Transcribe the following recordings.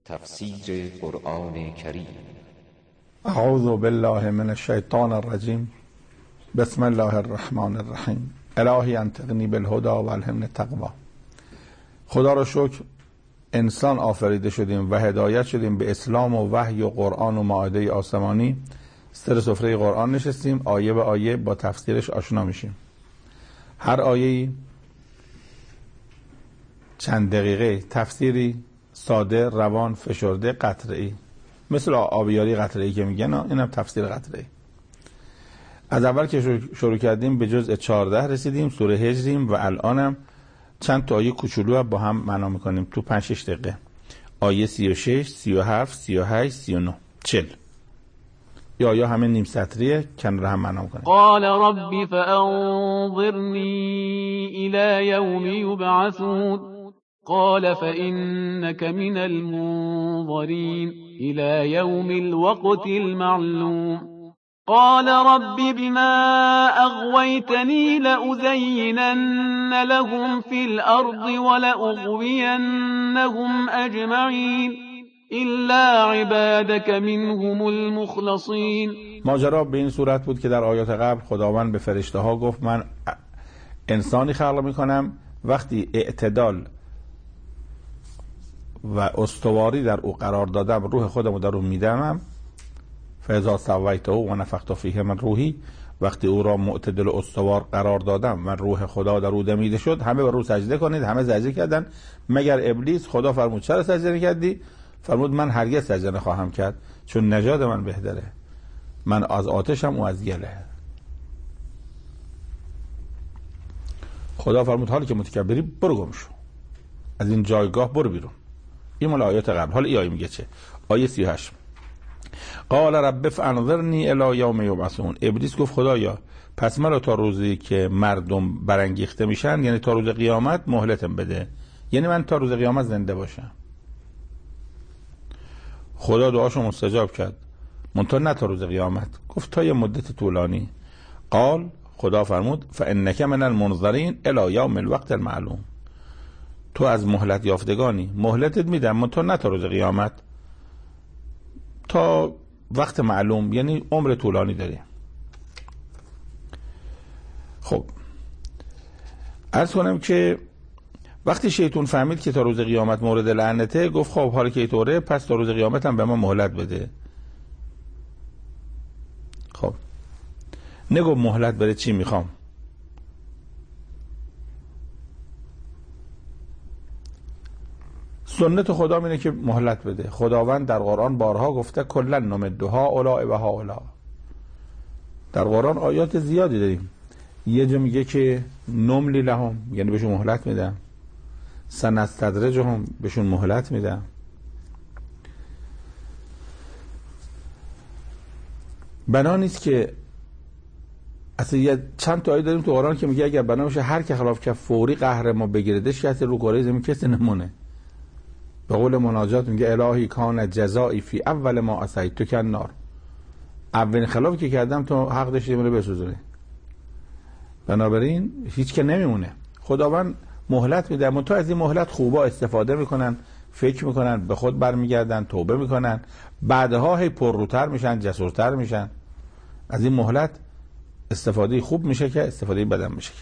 تفسیر قرآن کریم. اعوذ بالله من الشیطان الرجیم. بسم الله الرحمن الرحیم. الهی انطقنی بالهدی و الهمنی التقوی. خدا را شکر انسان آفریده شدیم و هدایت شدیم به اسلام و وحی و قرآن و مائده آسمانی. سر سفره قرآن نشستیم، آیه به آیه با تفسیرش آشنا میشیم. هر آیه‌ای چند دقیقه تفسیری ساده، روان، فشرده، قطره‌ای، مثل آبیاری قطره‌ای که میگن، اینم تفسیر قطره‌ای. از اول که شروع کردیم به جزء 14 رسیدیم، سوره هجریم و الانم چند تا آیه کوچولو با هم معنا میکنیم تو 5-6 دقیقه. آیه 36، 37، 38، 39، 40. یا همه نیم سطریه، کنار هم معنا میکنیم. قال رب فانظرنی الی یوم یبعثون قال فإنك من المنظرين إلى يوم الوقت المعلوم قال رب بما أغويتني لأزينن لهم في الأرض ولأغوينهم أجمعين إلا عبادك منهم المخلصين. ماجرا به این صورت بود که در آیات قبل خداوند به فرشته ها گفت من انسانی خلق میکنم، وقتی اعتدال و استواری در او قرار دادم روح خودمو در او میدمم. فاذا سویته و نفخت فیه من روحی، وقتی او را معتدل و استوار قرار دادم من روح خدا در او دمیده شد. همه بر او سجده کنید. همه سجده کردن مگر ابلیس. خدا فرمود چرا سجده نکردی؟ فرمود من هرگز سجده نخواهم کرد، چون نژاد من بهتره، من از آتشم او از گله. خدا فرمود حالی که متکبری برو گم شو، از این جایگاه برو بیرون. این مال آیات قبل. حالا این آیه میگه چه؟ آیه 38. قال رب فانظرنی الی یوم یبعثون. ابلیس گفت خدایا پس مرا تا روزی که مردم برانگیخته میشن، یعنی تا روز قیامت مهلتم بده، یعنی من تا روز قیامت زنده باشم. خدا دعاشو مستجاب کرد، منتها نه تا روز قیامت، گفت تا یه مدت طولانی. قال خدا فرمود فانک من المنظرین الی یوم الوقت المعلوم. تو از مهلت یافتگانی، مهلتت میدم منتها نه تا روز قیامت، تا وقت معلوم، یعنی عمر طولانی داری. خب عرض کنم که وقتی شیطان فهمید که تا روز قیامت مورد لعنته، گفت خب حالا که اینطوره پس تا روز قیامت هم به ما مهلت بده. خب نگو مهلت بره چی میخوام. سنت خدا اینه که مهلت بده. خداوند در قرآن بارها گفته کلا نمدها اولا و هاولا. در قرآن آیات زیادی داریم. یه جا میگه که نملی لهم، یعنی بهشون مهلت میدم. سنستدرجهم، بهشون مهلت میدم. بنا نیست که اصلا یه چند تا آیه داریم تو قرآن که میگه اگر بنا باشه هر که خلاف که فوری قهر ما بگیردش، کسی رو کره زمین کسی نمونه. به قول مناجات میگه الهی کان جزایی فی اول ما عصیت تو کن نار. اولین خلافی که کردم تو حق داشتی منو بسوزونی. بنابراین هیچ که نمیمونه. خداوند مهلت میده، اما تو از این مهلت خوبا استفاده میکنن، فکر میکنن، به خود برمیگردن، توبه میکنن، بعدها هی پرروتر میشن، جسورتر میشن. از این مهلت استفاده خوب میشه که استفاده بدم میشه.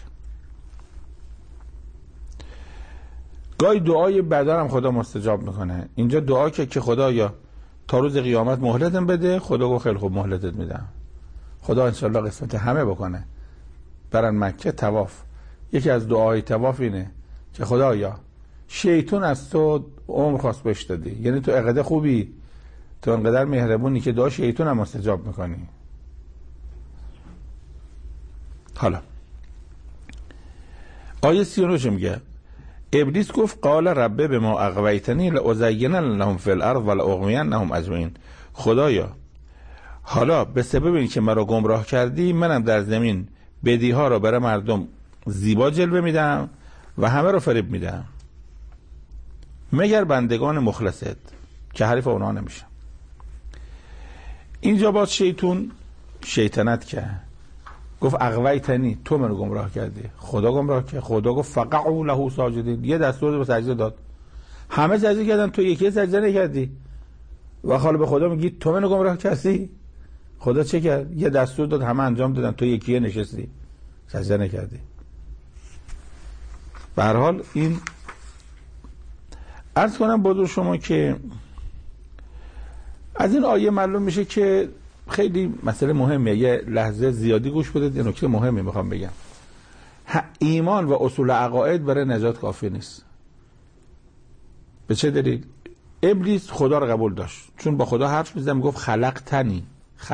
گاهی دعای بدن هم خدا مستجاب میکنه. اینجا دعا که خدایا تا روز قیامت مهلتم بده، خدا گفت خیلی خوب مهلتت میدم. خدا انشالله قسمت همه بکنه. برن مکه طواف. یکی از دعای طواف اینه که خدایا شیطان از تو عمر خواست بهش دادی، یعنی تو اقدر خوبی، تو انقدر مهربونی که دعا شیطان هم مستجاب میکنی. حالا آیه 39 میگه ابلیس گفت قال رب بما اغویتنی لازینن لهم فی الارض ولاغوینهم اجمعین. خدایا حالا به سبب این که مرا گمراه کردی، منم در زمین بدیها را برای مردم زیبا جلوه میدم و همه رو فریب میدم مگر بندگان مخلصت که حریف اونا نمیشم. اینجا باز شیطنت کرد، گفت اغویتنی، تو منو گمراه کردی. خدا گمراه کرد. خدا گفت فقعوا له ساجدین، یه دستور به سجده داد. همه سجده کردن، تو یکی سجده نکردی و حالا به خدا میگی تو منو گمراه کردی. خدا چه کرد؟ یه دستور داد، همه انجام دادن، تو یکی نشستی سجده نکردی. به هر حال این عرض کنم بازور شما که از این آیه معلوم میشه که خیلی مسئله مهمه. یه لحظه زیادی گوش بدید، یه نکته مهمی میخوام بگم. ایمان و اصول عقاید برای نجات کافی نیست. به چه دلیل؟ ابلیس خدا رو قبول داشت، چون با خدا حرف میزد، میگفت خلقتنی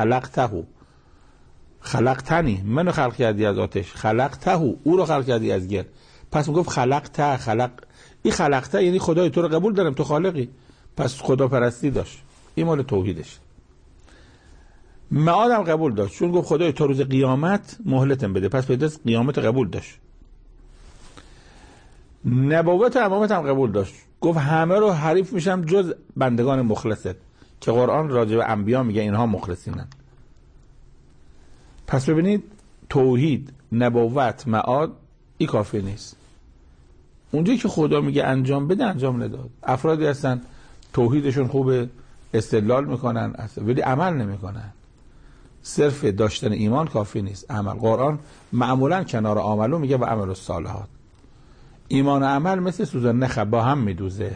خلقتنی، منو خلق کردی از آتش، خلقته، او رو خلق کردی از گل. پس میگفت این خلقته یعنی خدای تو رو قبول دارم، تو خالقی. پس خدا پرستی داشت، این مال توحیدش. معادم قبول داشت، چون گفت خدای تا روز قیامت مهلتم بده، پس پیدا قیامت قبول داشت. نبوت و امامت هم قبول داشت، گفت همه رو حریف میشم جز بندگان مخلصت، که قرآن راجع به انبیا میگه اینها مخلصینن. پس ببینید توحید، نبوت، معاد این کافی نیست. اونجایی که خدا میگه انجام بده انجام نداد. افرادی هستن توحیدشون خوبه، استدلال میکنن ولی عمل نمیکنن. صرف داشتن ایمان کافی نیست، عمل. قرآن معمولا کنار عملو میگه و عمل الصالحات. ایمان و عمل مثل سوزن نخ با هم میدوزه.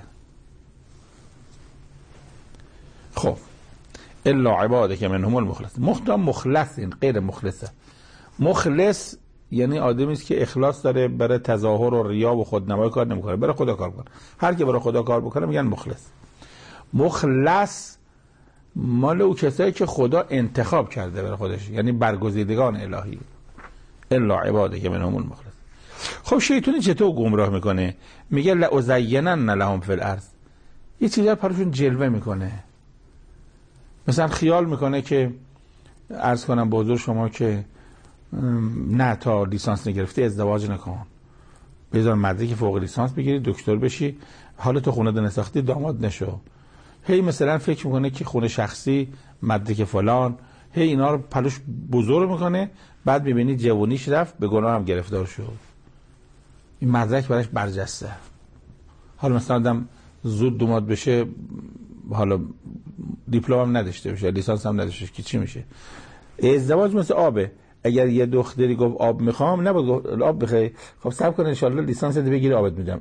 خب الا عبادک منهم المخلص. مخلص این غیر مخلصه. مخلص یعنی آدمی است که اخلاص داره، برای تظاهر و ریا و خودنمایی کار نمیکنه، برای خدا کار میکنه. هر کی برای خدا کار بکنه میگن مخلص. مخلص مال او کسایی که خدا انتخاب کرده برای خودش، یعنی برگزیدگان الهی. الا عبادک منهم المخلص. خب شیطانی چطور گمراه میکنه؟ میگه لازینن لهم فی الارض. یه چیزا براشون جلوه میکنه. مثلا خیال میکنه که عرض کنم به حضور شما که نه تا لیسانس نگرفتی ازدواج نکن، بذار مدرک فوق لیسانس بگیری دکتر بشی، حالا تو خونه نساختی داماد نشو. هی مثلا فکر میکنه که خونه شخصی، مدرک فلان، هی اینا رو پلوش بزرگ میکنه. بعد میبینی جوونیش رفت، به گناه هم گرفتار شد. این مدرک براش برجسته. حالا مثلا آدم زود داماد بشه، حالا دیپلم هم نداشته باشه، لیسانس هم نداشته باشه، که چی میشه؟ ازدواج مثل آبه. اگر یه دختری گفت آب میخوام، نباید گفت آب بخوای، خب صبر کن ان شاء الله لیسانس بگیری آبت میدم.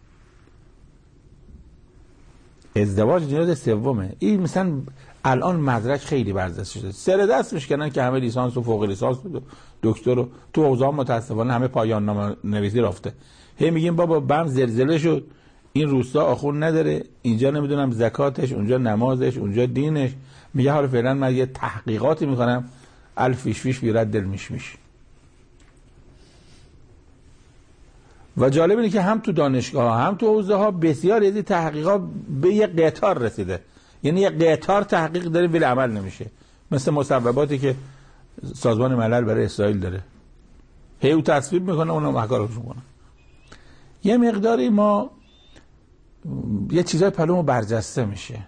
ازدواج نیاز سومه. این مثلا الان مدرک خیلی برجسته شده، سر دست میشکنن که همه لیسانس و فوق لیسانس و دکتر رو تو حوزه متاسفانه همه پایان نامه نویسی رفته. هی میگیم بابا بم زلزله شد، این روستا آخون نداره، اینجا نمیدونم زکاتش، اونجا نمازش، اونجا دینش. میگه حالا فعلا من یه تحقیقاتی میکنم، الفیش فیش بیرد دل میش. و جالب اینه که هم تو دانشگاه ها هم تو حوزه ها بسیار از این تحقیقات به یه قطار رسیده. یعنی یه قطار تحقیق داره ولی عمل نمیشه، مثل مصوباتی که سازمان ملل برای اسرائیل داره، هی او تصویب میکنه اونم احکارش میکنه. یه مقداری ما یه چیزای پلومو برجسته میشه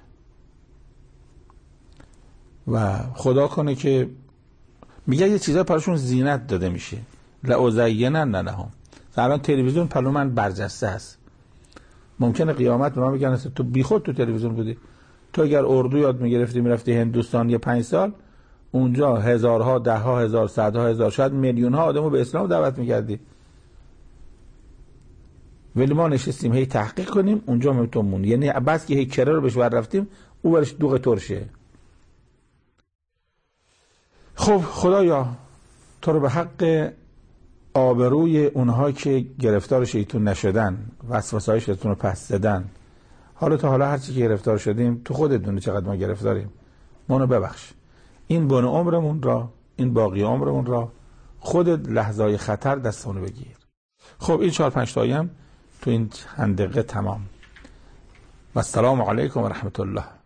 و خدا کنه که میگه یه چیزای پرشون زینت داده میشه. لازینن لهم. الان تلویزیون پلو من برجسته است. ممکنه قیامت به من بگن تو بیخود تو تلویزیون بودی. تو اگر اردو یاد میگرفتی میرفتی هندوستان یه 5 سال، اونجا هزارها، دهها هزار، صدها هزار، شاید میلیون ها آدمو به اسلام دعوت میکردی. ولی ما نشستیم هی تحقیق کنیم، اونجا میتونمون، یعنی بس که هی کره رو بهش ور رفتیم او برش دوغ ترشه. خب خدایا تو رو به حق آبروی اونها که گرفتار شیطون نشدن، وسوسه‌های شیطون رو پس زدن، حالا تا حالا هرچی که گرفتار شدیم تو خودت دونی چقدر ما گرفتاریم، ما رو ببخش. این بن عمرمون را، این باقی عمرمون را خودت لحظه‌های خطر دستمون بگیر. خب این 4-5 تایم تو این چند دقیقه تمام. و السلام علیکم و رحمت الله.